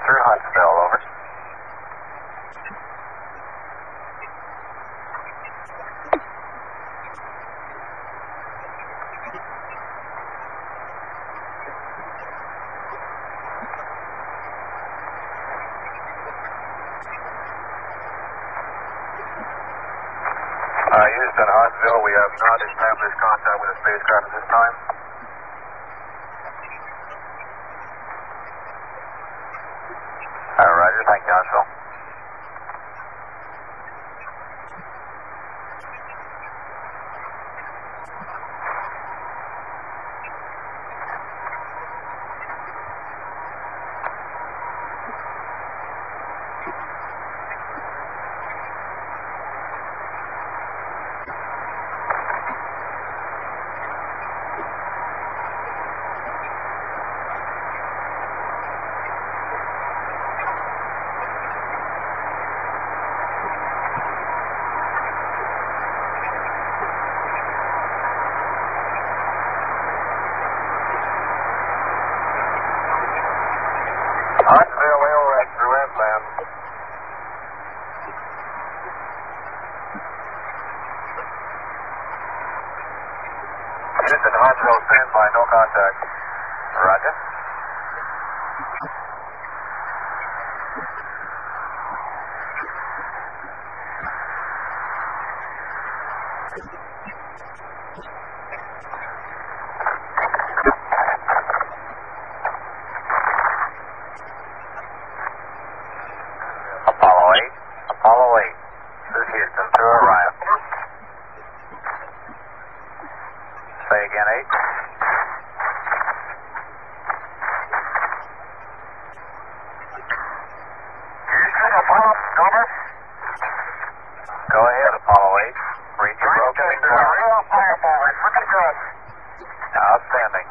through Huntsville, over. Houston, Huntsville, we have not established contact with the spacecraft at this time. Roger, thank you, Huntsville. Huntsville, AOS through S-band. Houston, Huntsville, stand by, no contact. Roger. Apollo 8. This is Houston, through Orion. Say again, 8. Houston, Apollo, over. Go ahead, Apollo 8. Read your broken signal. Real fireball, it's looking good. Outstanding.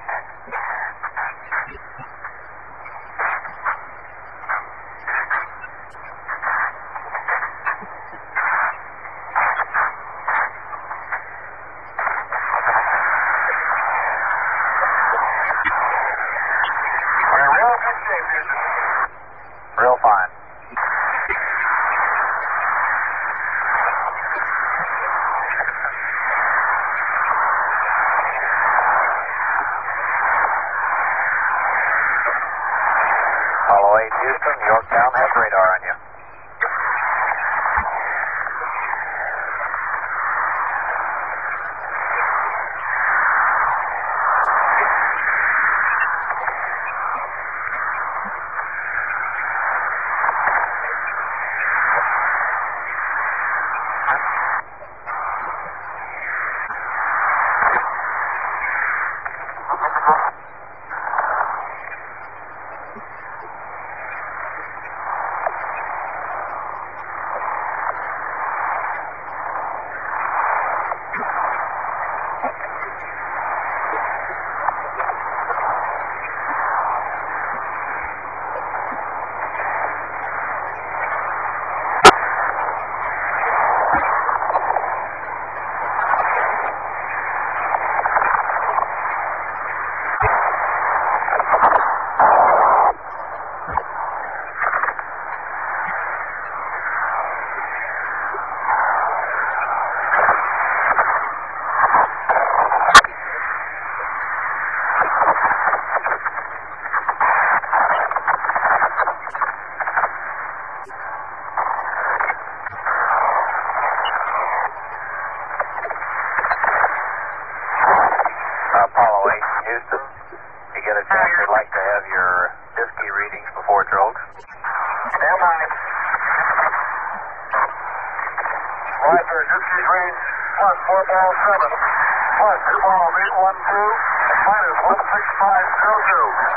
Real fine. Apollo 8, Houston, Yorktown has radar on you. Apollo 8, Houston, you get a chance, I'd like to have your DSKY readings before drogues. Stand by. Roger, DSKY reads plus 4 ball 7, plus 2 ball 812, minus 16502.